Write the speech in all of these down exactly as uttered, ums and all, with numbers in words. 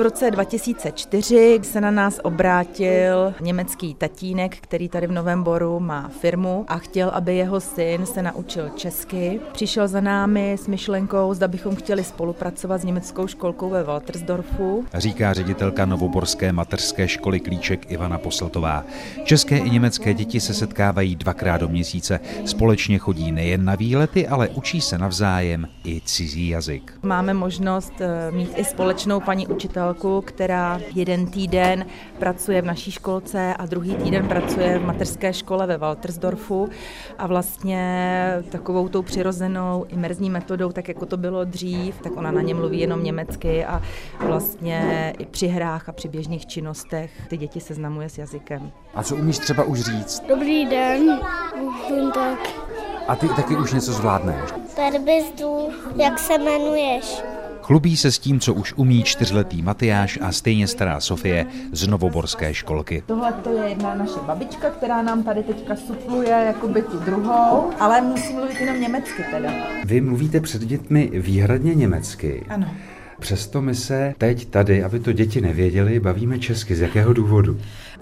V roce dva tisíce čtyři se na nás obrátil německý tatínek, který tady v Novém Boru má firmu a chtěl, aby jeho syn se naučil česky. Přišel za námi s myšlenkou, zda bychom chtěli spolupracovat s německou školkou ve Waltersdorfu. Říká ředitelka novoborské mateřské školy Klíček Ivana Poseltová. České i německé děti se setkávají dvakrát do měsíce. Společně chodí nejen na výlety, ale učí se navzájem i cizí jazyk. Máme možnost mít i společnou paní učitelku, která jeden týden pracuje v naší školce a druhý týden pracuje v mateřské škole ve Waltersdorfu a vlastně takovou tou přirozenou imerzní metodou, tak jako to bylo dřív, tak ona na ně mluví jenom německy a vlastně i při hrách a při běžných činnostech ty děti seznamuje s jazykem. A co umíš třeba už říct? Dobrý den, guten Tag. A ty taky už něco zvládneš? Tady bys tu, jak se jmenuješ? Chlubí se s tím, co už umí čtyřletý Matyáš a stejně stará Sofie z novoborské školky. Tohle to je jedna naše babička, která nám tady teďka supluje jakoby tu druhou, ale musí mluvit jenom německy teda. Vy mluvíte před dětmi výhradně německy. Ano. Přesto my se teď tady, aby to děti nevěděly, bavíme česky. Z jakého důvodu?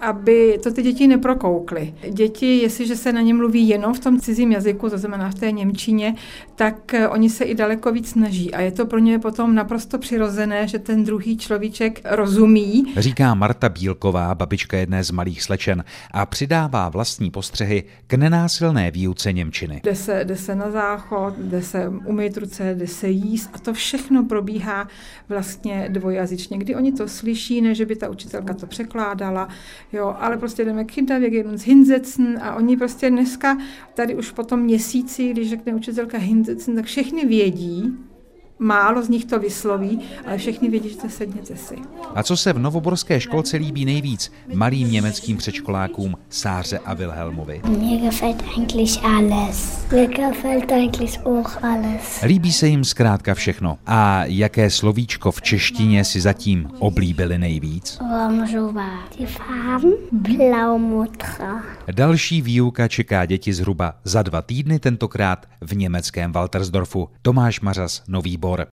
Aby to ty děti neprokoukly. Děti, jestliže se na ně mluví jenom v tom cizím jazyku, to znamená v té němčině, tak oni se i daleko víc snaží. A je to pro ně potom naprosto přirozené, že ten druhý človíček rozumí. Říká Marta Bílková, babička jedné z malých slečen, a přidává vlastní postřehy k nenásilné výuce němčiny. Jde se, jde se na záchod, jde se umýt ruce, jde se jíst a to všechno probíhá vlastně dvojjazyčně. Kdy oni to slyší, ne, že by ta učitelka to překládala, jo, ale prostě jdeme k Kinderweg, jdeme hinsetzen a oni prostě dneska, tady už po tom měsíci, když řekne učitelka hinsetzen, tak všechny vědí, málo z nich to vysloví, ale všechny vědí, že to sedněte si. A co se v novoborské školce líbí nejvíc malým německým předškolákům Sáře a Wilhelmovi? Mir gefällt eigentlich alles. Mir gefällt eigentlich auch alles. Líbí se jim zkrátka všechno. A jaké slovíčko v češtině si zatím oblíbili nejvíc? Oranžová. Die Farben Blaumutra. Další výuka čeká děti zhruba za dva týdny, tentokrát v německém Waltersdorfu. Tomáš Mařas, Nový Bor.